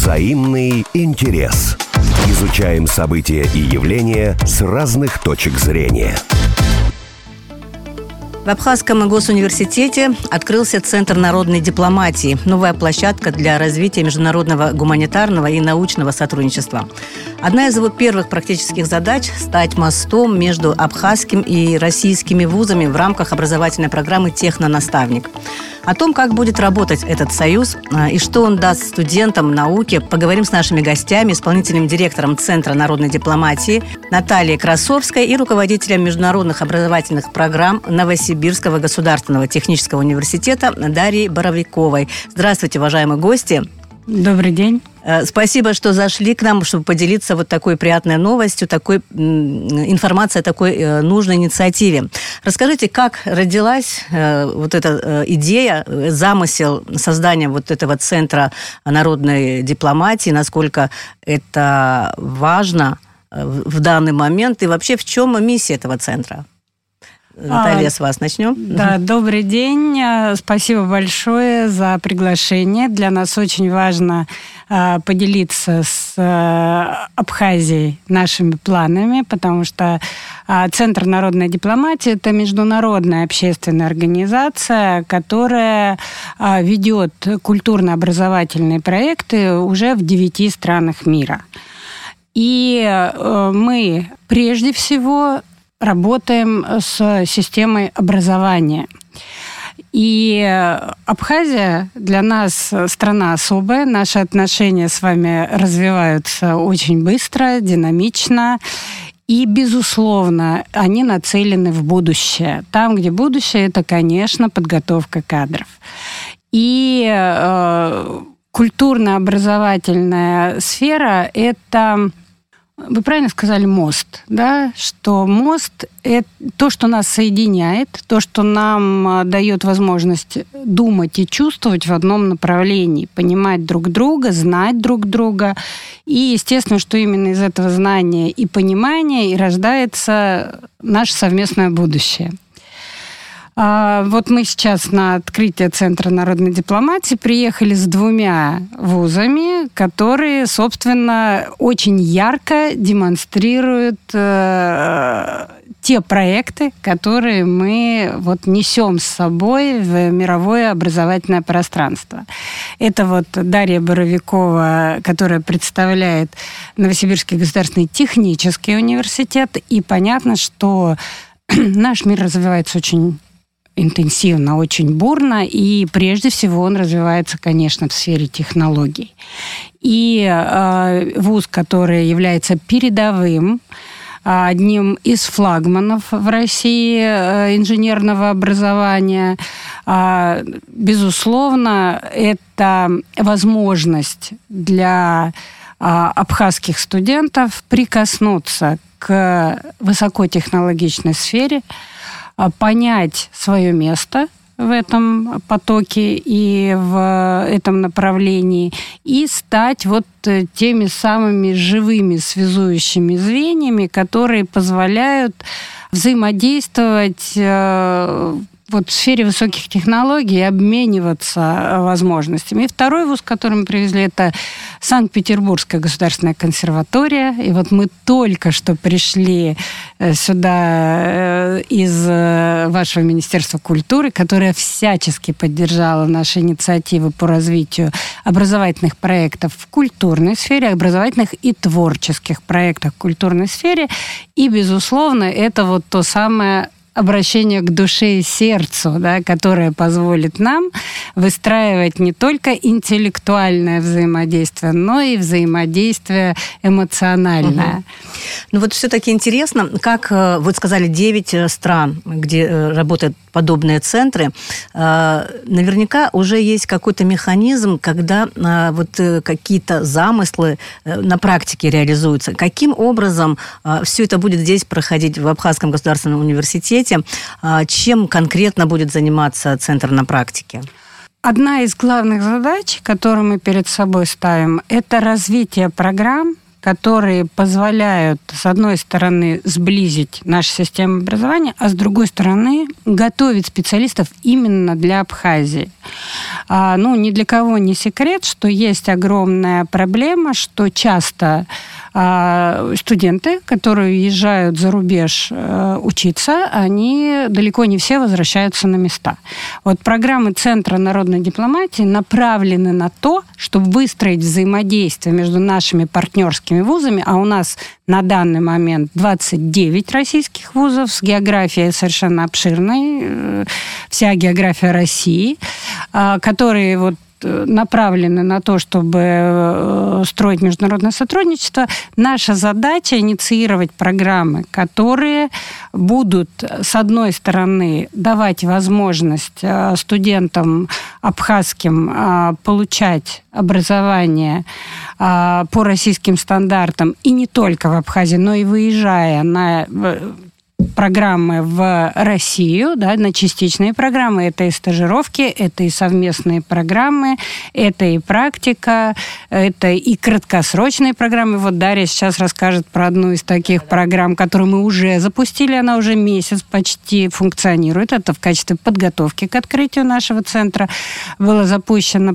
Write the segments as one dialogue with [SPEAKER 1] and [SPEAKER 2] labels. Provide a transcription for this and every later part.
[SPEAKER 1] Взаимный интерес. Изучаем события и явления с разных точек зрения.
[SPEAKER 2] В Абхазском госуниверситете открылся Центр народной дипломатии, новая площадка для развития международного гуманитарного и научного сотрудничества. Одна из его первых практических задач – стать мостом между абхазским и российскими вузами в рамках образовательной программы «Технонаставник». О том, как будет работать этот союз и что он даст студентам науки, поговорим с нашими гостями, исполнительным директором Центра народной дипломатии Натальей Красовской и руководителем международных образовательных программ Новосибирского государственного технического университета Дарьей Боровиковой. Здравствуйте, уважаемые гости.
[SPEAKER 3] Добрый день.
[SPEAKER 2] Спасибо, что зашли к нам, чтобы поделиться вот такой приятной новостью, такой информацией о такой нужной инициативе. Расскажите, как родилась вот эта идея, замысел создания вот этого Центра народной дипломатии, насколько это важно в данный момент и вообще в чем миссия этого центра? Наталья, с вас начнем.
[SPEAKER 3] Да, добрый день. Спасибо большое за приглашение. Для нас очень важно поделиться с Абхазией нашими планами, потому что Центр народной дипломатии – это международная общественная организация, которая ведет культурно-образовательные проекты уже в 9 странах мира. И мы прежде всего работаем с системой образования. И Абхазия для нас страна особая. Наши отношения с вами развиваются очень быстро, динамично. И, безусловно, они нацелены в будущее. Там, где будущее, это, конечно, подготовка кадров. И культурно-образовательная сфера – это... Вы правильно сказали мост, да? Что мост – это то, что нас соединяет, то, что нам дает возможность думать и чувствовать в одном направлении, понимать друг друга, знать друг друга. И, естественно, что именно из этого знания и понимания и рождается наше совместное будущее. Вот мы сейчас на открытие Центра народной дипломатии приехали с 2 вузами, которые, собственно, очень ярко демонстрируют те проекты, которые мы несем с собой в мировое образовательное пространство. Это Дарья Боровикова, которая представляет Новосибирский государственный технический университет. И понятно, что наш мир развивается очень интенсивно, очень бурно, и прежде всего он развивается, конечно, в сфере технологий. И вуз, который является передовым, одним из флагманов в России инженерного образования, безусловно, это возможность для абхазских студентов прикоснуться к высокотехнологичной сфере, понять свое место в этом потоке и в этом направлении и стать теми самыми живыми связующими звеньями, которые позволяют взаимодействовать в сфере высоких технологий и обмениваться возможностями. И второй вуз, который мы привезли, это Санкт-Петербургская государственная консерватория. И мы только что пришли сюда из вашего Министерства культуры, которое всячески поддержало наши инициативы по развитию образовательных проектов в культурной сфере, образовательных и творческих проектах в культурной сфере. И, безусловно, это то самое обращение к душе и сердцу, да, которое позволит нам выстраивать не только интеллектуальное взаимодействие, но и взаимодействие эмоциональное.
[SPEAKER 2] Ну все-таки интересно, как, сказали, 9 стран, где работают подобные центры, наверняка уже есть какой-то механизм, когда какие-то замыслы на практике реализуются. Каким образом все это будет здесь проходить в Абхазском государственном университете? Чем конкретно будет заниматься Центр на практике?
[SPEAKER 3] Одна из главных задач, которую мы перед собой ставим, это развитие программ, которые позволяют, с одной стороны, сблизить нашу систему образования, а с другой стороны, готовить специалистов именно для Абхазии. Ни для кого не секрет, что есть огромная проблема, что часто студенты, которые уезжают за рубеж учиться, они далеко не все возвращаются на места. Вот программы Центра народной дипломатии направлены на то, чтобы выстроить взаимодействие между нашими партнерскими вузами, а у нас на данный момент 29 российских вузов с географией совершенно обширной, вся география России, которые направлены на то, чтобы строить международное сотрудничество. Наша задача инициировать программы, которые будут, с одной стороны, давать возможность студентам абхазским получать образование по российским стандартам, и не только в Абхазии, но и выезжая на программы в Россию, на частичные программы. Это и стажировки, это и совместные программы, это и практика, это и краткосрочные программы. Вот Дарья сейчас расскажет про одну из таких программ, которую мы уже запустили, она уже месяц почти функционирует. Это в качестве подготовки к открытию нашего центра было запущено.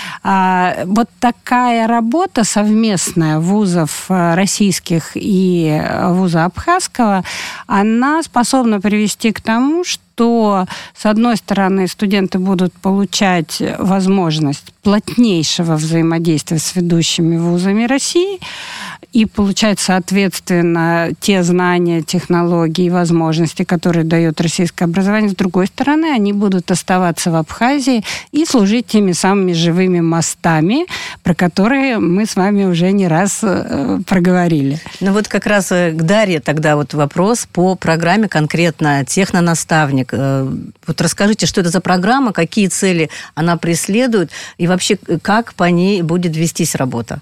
[SPEAKER 3] Вот такая работа совместная вузов российских и вуза абхазского, она способна привести к тому, что, с одной стороны, студенты будут получать возможность плотнейшего взаимодействия с ведущими вузами России и получать, соответственно, те знания, технологии и возможности, которые дает российское образование. С другой стороны, они будут оставаться в Абхазии и служить теми самыми живыми мостами, про которые мы с вами уже не раз проговорили.
[SPEAKER 2] Вот как раз к Дарье тогда вопрос по программе конкретно «Технонаставник». Расскажите, что это за программа, какие цели она преследует и вообще как по ней будет вестись работа?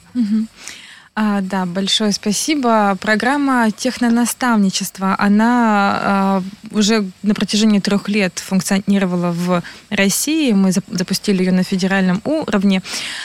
[SPEAKER 4] Да, большое спасибо. Программа технонаставничества, она уже на протяжении 3 лет функционировала в России. Мы запустили ее на федеральном уровне.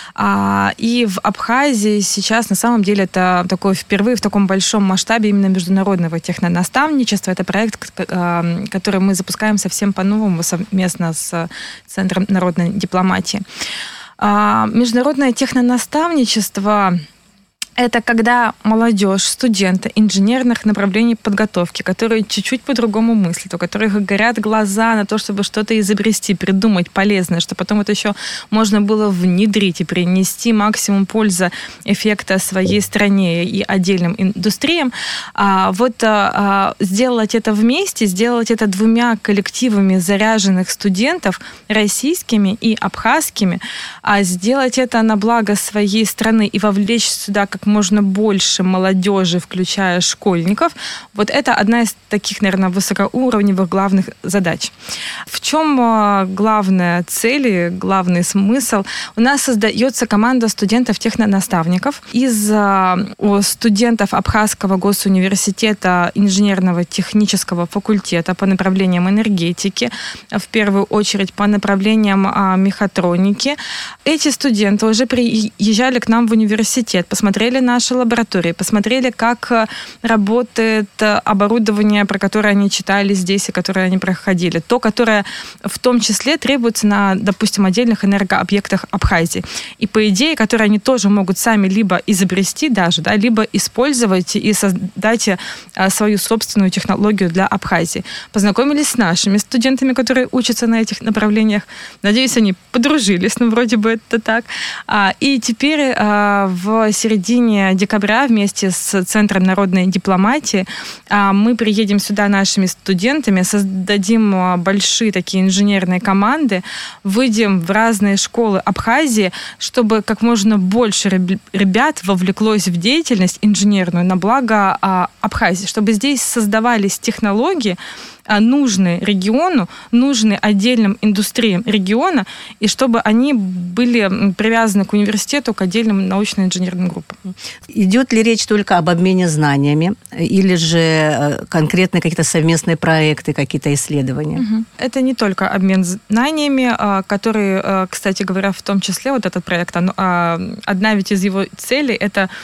[SPEAKER 4] И в Абхазии сейчас, на самом деле, это такое впервые в таком большом масштабе именно международного технонаставничества. Это проект, который мы запускаем совсем по-новому совместно с Центром народной дипломатии. Международное технонаставничество — это когда молодежь, студенты инженерных направлений подготовки, которые чуть-чуть по-другому мыслят, у которых горят глаза на то, чтобы что-то изобрести, придумать полезное, что потом это еще можно было внедрить и принести максимум пользы, эффекта своей стране и отдельным индустриям. Сделать это вместе, сделать это 2 коллективами заряженных студентов, российскими и абхазскими, сделать это на благо своей страны и вовлечь сюда как можно больше молодежи, включая школьников. Это одна из таких, наверное, высокоуровневых главных задач. В чем главная цель и главный смысл? У нас создается команда студентов-технонаставников из студентов Абхазского госуниверситета инженерного технического факультета по направлениям энергетики, в первую очередь по направлениям мехатроники. Эти студенты уже приезжали к нам в университет, посмотрели наши лаборатории, посмотрели, как работает оборудование, про которое они читали здесь и которое они проходили. То, которое в том числе требуется на, допустим, отдельных энергообъектах Абхазии. И по идее, которые они тоже могут сами либо изобрести даже, либо использовать и создать свою собственную технологию для Абхазии. Познакомились с нашими студентами, которые учатся на этих направлениях. Надеюсь, они подружились, вроде бы это так. И теперь в середине декабря вместе с Центром народной дипломатии мы приедем сюда нашими студентами, создадим большие такие инженерные команды, выйдем в разные школы Абхазии, чтобы как можно больше ребят вовлеклось в деятельность инженерную на благо Абхазии, чтобы здесь создавались технологии, нужные региону, нужные отдельным индустриям региона, и чтобы они были привязаны к университету, к отдельным научно-инженерным группам.
[SPEAKER 2] Идет ли речь только об обмене знаниями, или же конкретные какие-то совместные проекты, какие-то исследования?
[SPEAKER 4] Это не только обмен знаниями, который, кстати говоря, в том числе этот проект, одна ведь из его целей — это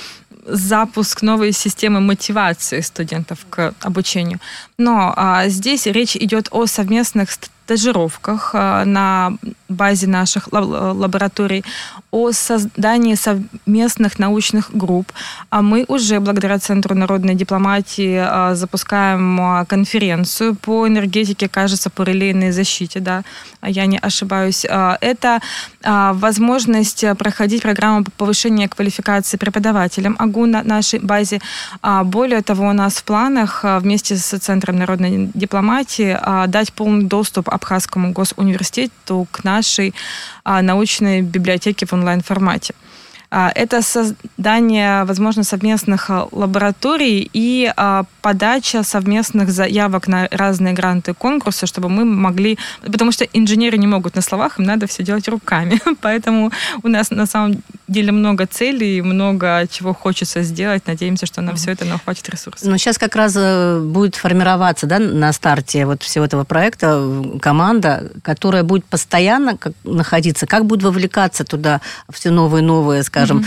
[SPEAKER 4] запуск новой системы мотивации студентов к обучению. Но здесь речь идет о совместных стажировках на базе наших лабораторий, о создании совместных научных групп. А мы уже, благодаря Центру народной дипломатии, запускаем конференцию по энергетике, кажется, по релейной защите, да, я не ошибаюсь. Это возможность проходить программу повышения квалификации преподавателям АГУ на нашей базе. Более того, у нас в планах вместе с Центром народной дипломатии дать полный доступ Абхазскому госуниверситету к нашей научной библиотеке в онлайн-формате. Это создание, возможно, совместных лабораторий и подача совместных заявок на разные гранты и конкурсы, чтобы мы могли... Потому что инженеры не могут на словах, им надо все делать руками. Поэтому у нас на самом деле много целей, много чего хочется сделать. Надеемся, что на все это нам хватит ресурсов.
[SPEAKER 2] Но сейчас как раз будет формироваться, да, на старте вот всего этого проекта команда, которая будет постоянно находиться. Как будет вовлекаться туда все новые и новые, скажем,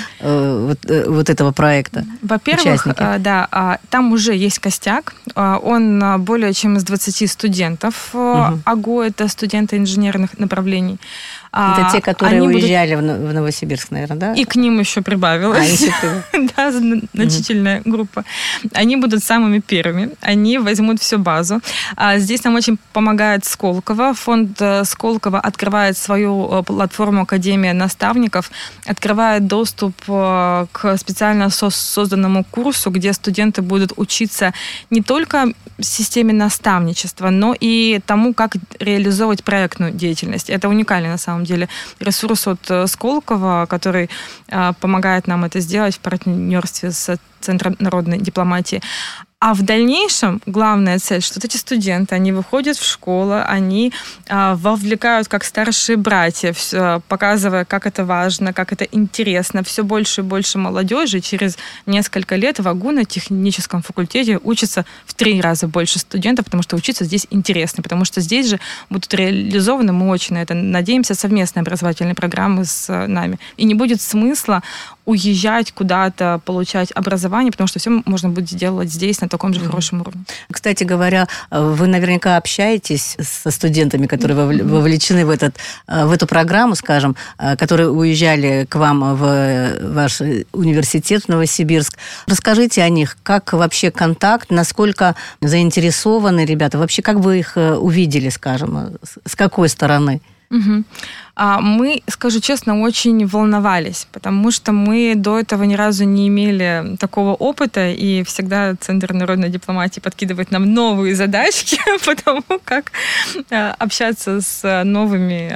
[SPEAKER 2] вот этого проекта?
[SPEAKER 4] Во-первых, да, там уже есть костяк. Он более чем из 20 студентов. АГУ – это студенты инженерных направлений.
[SPEAKER 2] Это те, которые уезжали в Новосибирск, наверное, да?
[SPEAKER 4] И к ним еще прибавилось. Да, значительная группа. Они будут самыми первыми. Они возьмут всю базу. Здесь нам очень помогает Сколково. Фонд Сколково открывает свою платформу Академия наставников, открывает доступ к специально созданному курсу, где студенты будут учиться не только системе наставничества, но и тому, как реализовывать проектную деятельность. Это уникальный, на самом деле, ресурс от Сколково, который помогает нам это сделать в партнерстве с Центром народной дипломатии. А в дальнейшем главная цель, что вот эти студенты, они выходят в школу, они вовлекают как старшие братья, показывая, как это важно, как это интересно. Все больше и больше молодежи. Через несколько лет в АГУ на техническом факультете учатся в 3 раза больше студентов, потому что учиться здесь интересно, потому что здесь же будут реализованы, мы очень на это надеемся, совместные образовательные программы с нами. И не будет смысла уезжать куда-то, получать образование, потому что все можно будет сделать здесь, на таком же хорошем уровне.
[SPEAKER 2] Кстати говоря, вы наверняка общаетесь со студентами, которые вовлечены в эту программу, скажем, которые уезжали к вам в ваш университет в Новосибирск. Расскажите о них, как вообще контакт, насколько заинтересованы ребята, вообще как вы их увидели, скажем, с какой стороны?
[SPEAKER 4] Угу. Мы, скажу честно, очень волновались, потому что мы до этого ни разу не имели такого опыта, и всегда Центр народной дипломатии подкидывает нам новые задачки по тому, как общаться с новыми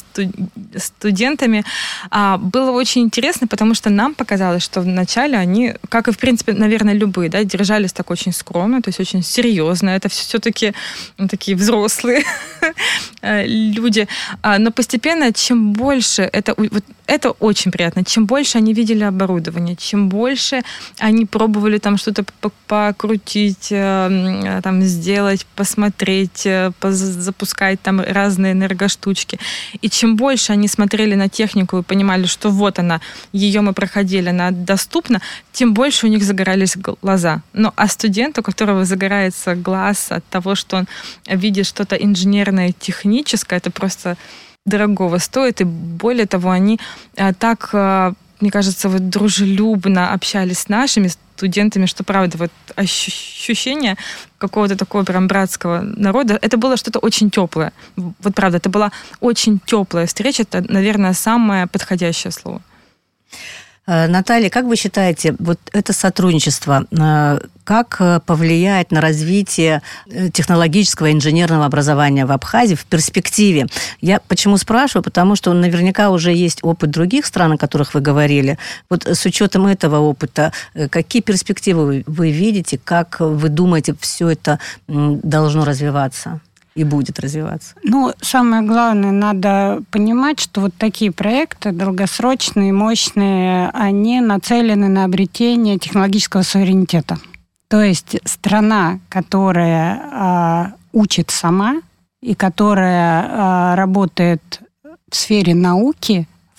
[SPEAKER 4] студентами. Было очень интересно, потому что нам показалось, что вначале они, как и, в принципе, наверное, любые, да, держались так очень скромно, то есть очень серьезно. Это все-таки такие взрослые люди. Но постепенно, чем больше, это очень приятно, чем больше они видели оборудование, чем больше они пробовали там что-то покрутить, там сделать, посмотреть, запускать там разные энергоштучки. И чем больше они смотрели на технику и понимали, что вот она, ее мы проходили, она доступна, тем больше у них загорались глаза. Ну, а студент, у которого загорается глаз от того, что он видит что-то инженерное, техническое, это просто дорогого стоит, и более того, они так, мне кажется, вот дружелюбно общались с нашими студентами, что, правда, вот ощущение какого-то такого прям братского народа, это было что-то очень теплое. Вот правда, это была очень теплая встреча, это, наверное, самое подходящее слово.
[SPEAKER 2] Наталья, как вы считаете, вот это сотрудничество, как повлияет на развитие технологического и инженерного образования в Абхазии в перспективе? Я почему спрашиваю? Потому что наверняка уже есть опыт других стран, о которых вы говорили. Вот с учетом этого опыта, какие перспективы вы видите, как вы думаете, все это должно развиваться? И будет развиваться.
[SPEAKER 3] Ну, самое главное, надо понимать, что вот такие проекты долгосрочные, мощные, они нацелены на обретение технологического суверенитета. То есть страна, которая учит сама и которая работает в сфере науки,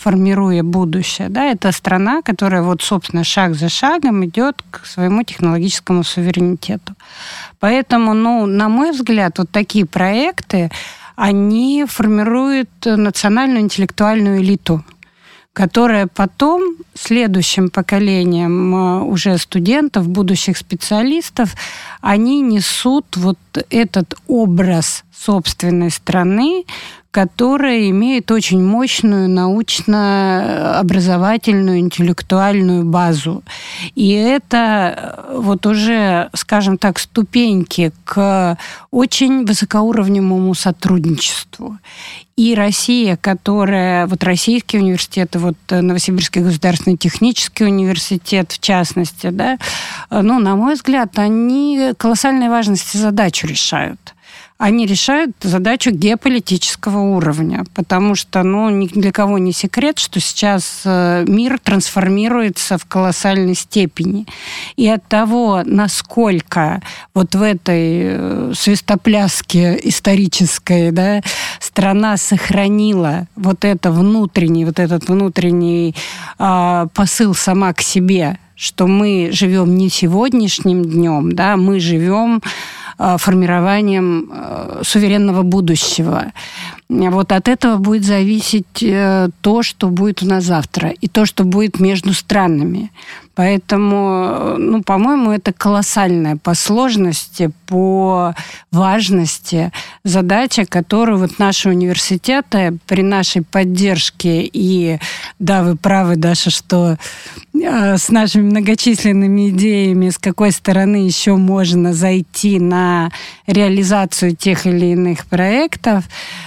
[SPEAKER 3] формируя будущее, да, это страна, которая вот, собственно, шаг за шагом идет к своему технологическому суверенитету. Поэтому, на мой взгляд, вот такие проекты, они формируют национальную интеллектуальную элиту, которая потом следующим поколениям уже студентов, будущих специалистов, они несут вот этот образ собственной страны, которая имеет очень мощную научно-образовательную, интеллектуальную базу. И это вот уже, скажем так, ступеньки к очень высокоуровневому сотрудничеству. И Россия, которая, вот российские университеты, вот Новосибирский государственный технический университет, в частности, да, на мой взгляд, они колоссальной важности задачу решают. Они решают задачу геополитического уровня, потому что, ни для кого не секрет, что сейчас мир трансформируется в колоссальной степени. И от того, насколько вот в этой свистопляске исторической, да, страна сохранила вот этот внутренний посыл сама к себе, что мы живем не сегодняшним днем, да, мы живем формированием суверенного будущего. Вот от этого будет зависеть то, что будет у нас завтра, и то, что будет между странами. Поэтому, по-моему, это колоссальная по сложности, по важности задача, которую вот наши университеты при нашей поддержке, и да, вы правы, Даша, что с нашими многочисленными идеями, с какой стороны еще можно зайти на реализацию тех или иных проектов,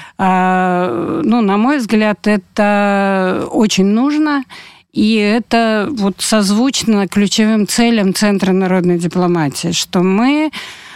[SPEAKER 3] на мой взгляд, это очень нужно, и это вот созвучно ключевым целям Центра народной дипломатии, что мы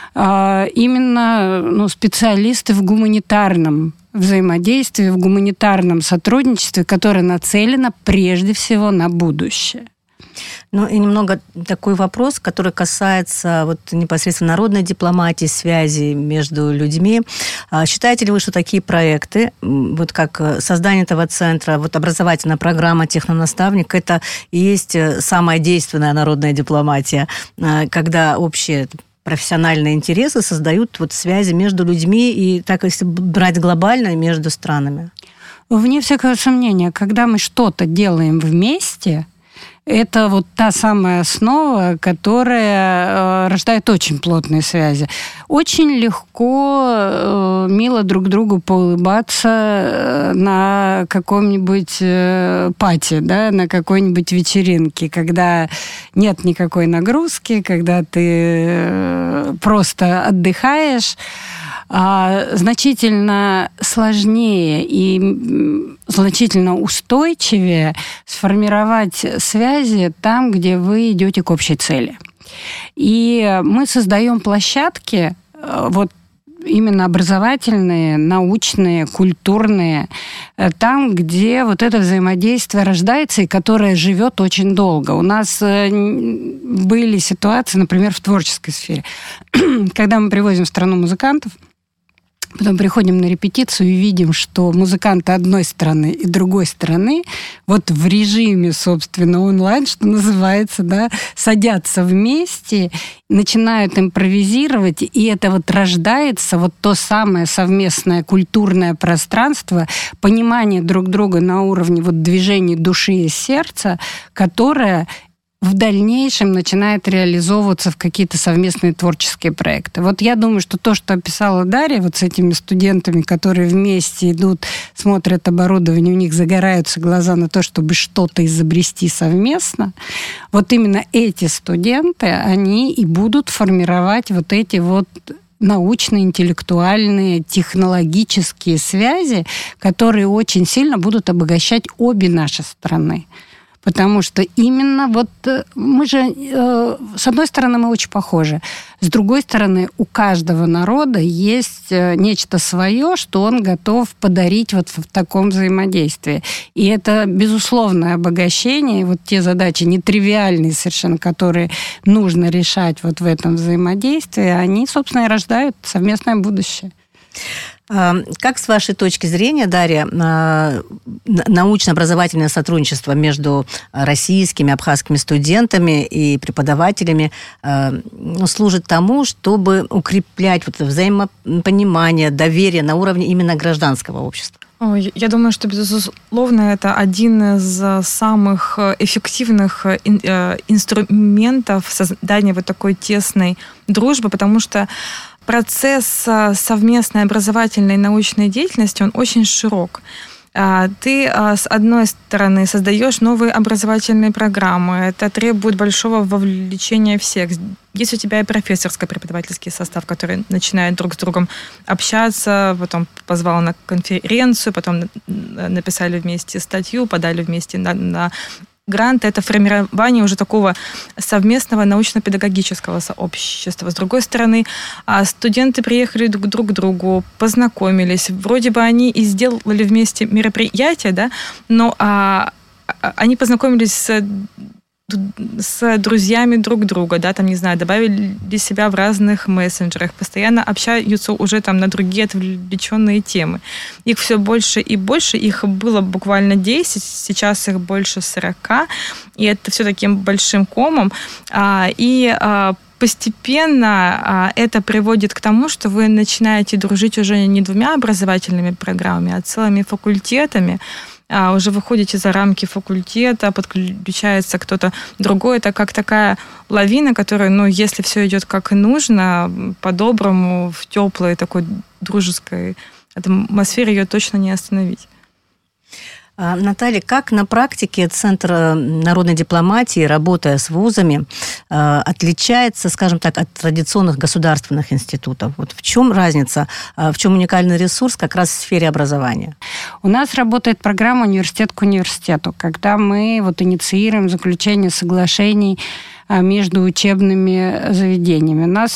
[SPEAKER 3] именно специалисты в гуманитарном взаимодействии, в гуманитарном сотрудничестве, которое нацелено прежде всего на будущее.
[SPEAKER 2] И немного такой вопрос, который касается вот непосредственно народной дипломатии, связи между людьми. Считаете ли вы, что такие проекты, вот как создание этого центра, вот образовательная программа «Технонаставник», это и есть самая действенная народная дипломатия, когда общие профессиональные интересы создают вот связи между людьми и, так если брать глобально, между странами?
[SPEAKER 3] Вне всякого сомнения, когда мы что-то делаем вместе, это вот та самая основа, которая рождает очень плотные связи. Очень легко, мило друг другу поулыбаться на каком-нибудь пати, да, на какой-нибудь вечеринке, когда нет никакой нагрузки, когда ты просто отдыхаешь. Значительно сложнее и значительно устойчивее сформировать связи там, где вы идете к общей цели. И мы создаем площадки, вот именно образовательные, научные, культурные, там, где вот это взаимодействие рождается и которое живет очень долго. У нас были ситуации, например, в творческой сфере, когда мы привозим в страну музыкантов, потом приходим на репетицию и видим, что музыканты одной страны и другой страны вот в режиме, собственно, онлайн, что называется, да, садятся вместе, начинают импровизировать, и это вот рождается вот то самое совместное культурное пространство, понимание друг друга на уровне вот движений души и сердца, которое в дальнейшем начинает реализовываться в какие-то совместные творческие проекты. Вот я думаю, что то, что описала Дарья, вот с этими студентами, которые вместе идут, смотрят оборудование, у них загораются глаза на то, чтобы что-то изобрести совместно, вот именно эти студенты, они и будут формировать вот эти вот научно-интеллектуальные, технологические связи, которые очень сильно будут обогащать обе наши страны. Потому что именно вот мы же, с одной стороны, мы очень похожи. С другой стороны, у каждого народа есть нечто свое, что он готов подарить вот в таком взаимодействии. И это безусловное обогащение. И вот те задачи нетривиальные совершенно, которые нужно решать вот в этом взаимодействии, они, собственно, и рождают совместное будущее.
[SPEAKER 2] Как с вашей точки зрения, Дарья, научно-образовательное сотрудничество между российскими, абхазскими студентами и преподавателями служит тому, чтобы укреплять взаимопонимание, доверие на уровне именно гражданского общества?
[SPEAKER 4] Я думаю, что, безусловно, это один из самых эффективных инструментов создания вот такой тесной дружбы, потому что процесс совместной образовательной и научной деятельности, он очень широк. Ты, с одной стороны, создаешь новые образовательные программы. Это требует большого вовлечения всех. Есть у тебя и профессорско-преподавательский состав, который начинает друг с другом общаться, потом позвал на конференцию, потом написали вместе статью, подали вместе на грант — это формирование уже такого совместного научно-педагогического сообщества. С другой стороны, студенты приехали друг к другу, познакомились. Вроде бы они и сделали вместе мероприятие, да, но они познакомились с друзьями друг друга, да, там, не знаю, добавили себя в разных мессенджерах, постоянно общаются уже там на другие отвлеченные темы. Их все больше и больше, их было буквально 10, сейчас их больше 40, и это все таким большим комом. Постепенно это приводит к тому, что вы начинаете дружить уже не двумя образовательными программами, а целыми факультетами. Уже выходите за рамки факультета, подключается кто-то другой. Это как такая лавина, которая, если все идет как и нужно, по-доброму, в теплой такой дружеской атмосфере ее точно не остановить.
[SPEAKER 2] Наталья, как на практике Центр народной дипломатии, работая с вузами, отличается, скажем так, от традиционных государственных институтов? Вот в чем разница, в чем уникальный ресурс как раз в сфере образования?
[SPEAKER 3] У нас работает программа «Университет к университету», когда мы инициируем заключение соглашений между учебными заведениями. У нас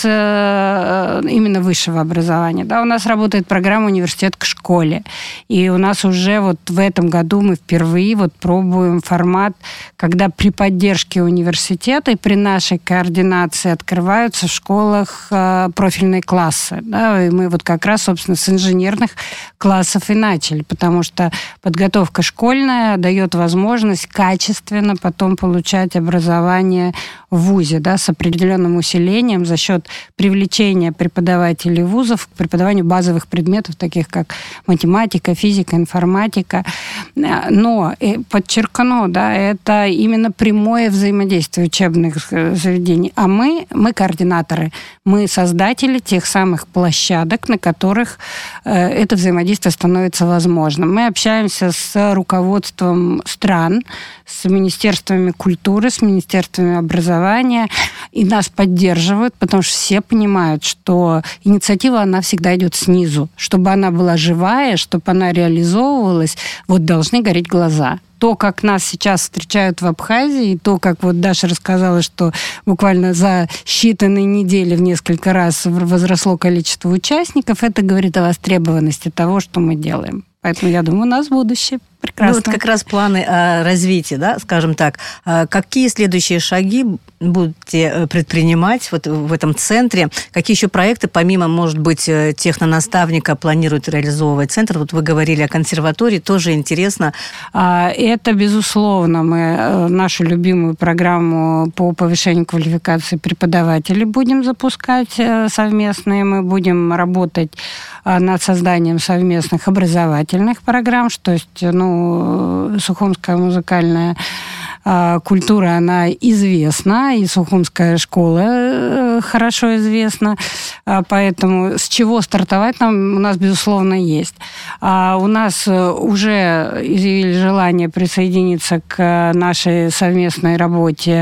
[SPEAKER 3] именно высшего образования. Да, у нас работает программа «Университет к школе». И у нас уже в этом году мы впервые пробуем формат, когда при поддержке университета и при нашей координации открываются в школах профильные классы. Да, и мы как раз, собственно, с инженерных классов и начали, потому что подготовка школьная дает возможность качественно потом получать образование в вузе, да, с определенным усилением за счет привлечения преподавателей вузов к преподаванию базовых предметов, таких как математика, физика, информатика. Но, подчеркну, да, это именно прямое взаимодействие учебных заведений. А мы координаторы, мы создатели тех самых площадок, на которых это взаимодействие становится возможным. Мы общаемся с руководством стран, с министерствами культуры, с министерствами образования, и нас поддерживают, потому что все понимают, что инициатива, она всегда идет снизу. Чтобы она была живая, чтобы она реализовывалась, должны гореть глаза. То, как нас сейчас встречают в Абхазии, и то, как Даша рассказала, что буквально за считанные недели в несколько раз возросло количество участников, это говорит о востребованности того, что мы делаем. Поэтому, я думаю, у нас будущее прекрасно.
[SPEAKER 2] Как раз планы развития, да, скажем так. Какие следующие шаги будете предпринимать в этом центре? Какие еще проекты, помимо, может быть, технонаставника, планирует реализовывать центр? Вы говорили о консерватории, тоже интересно.
[SPEAKER 3] Это, безусловно, мы нашу любимую программу по повышению квалификации преподавателей будем запускать совместные. Мы будем работать над созданием совместных образовательных программ, то есть, Сухумская музыкальная культура, она известна, и Сухумская школа хорошо известна, поэтому с чего стартовать у нас, безусловно, есть. У нас уже изъявили желание присоединиться к нашей совместной работе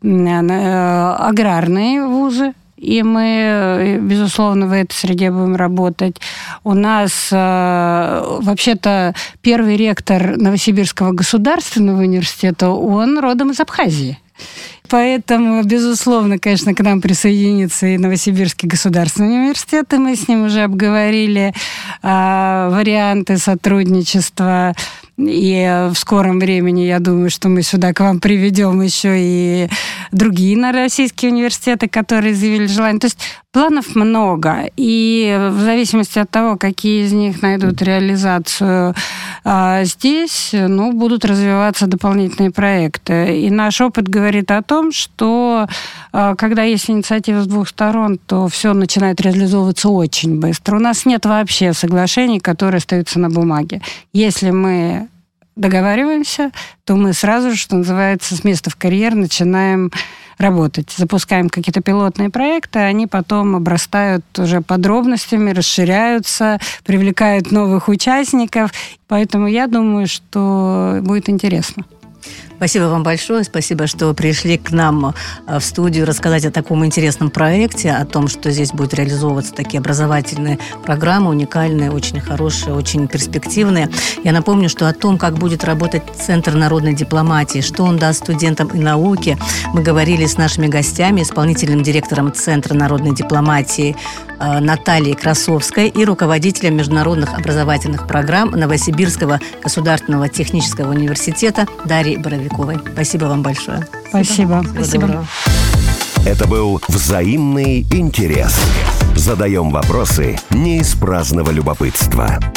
[SPEAKER 3] аграрные вузы, и мы, безусловно, в этой среде будем работать. У нас, вообще-то, первый ректор Новосибирского государственного университета, он родом из Абхазии. Поэтому, безусловно, конечно, к нам присоединится и Новосибирский государственный университет, и мы с ним уже обговорили варианты сотрудничества. И в скором времени, я думаю, что мы сюда к вам приведем еще и другие российские университеты, которые заявили желание. То есть планов много. И в зависимости от того, какие из них найдут реализацию здесь, будут развиваться дополнительные проекты. И наш опыт говорит о том, что когда есть инициатива с двух сторон, то все начинает реализовываться очень быстро. У нас нет вообще соглашений, которые остаются на бумаге. Если мы договариваемся, то мы сразу же, что называется, с места в карьер начинаем работать. Запускаем какие-то пилотные проекты, они потом обрастают уже подробностями, расширяются, привлекают новых участников. Поэтому я думаю, что будет интересно.
[SPEAKER 2] Спасибо вам большое. Спасибо, что пришли к нам в студию рассказать о таком интересном проекте, о том, что здесь будут реализовываться такие образовательные программы, уникальные, очень хорошие, очень перспективные. Я напомню, что о том, как будет работать Центр народной дипломатии, что он даст студентам и науке, мы говорили с нашими гостями, исполнительным директором Центра народной дипломатии Натальей Красовской и руководителем международных образовательных программ Новосибирского государственного технического университета Дарьей Боровиковой. Спасибо вам большое.
[SPEAKER 3] Спасибо.
[SPEAKER 4] Спасибо.
[SPEAKER 1] Это был «Взаимный интерес». Задаем вопросы не из праздного любопытства.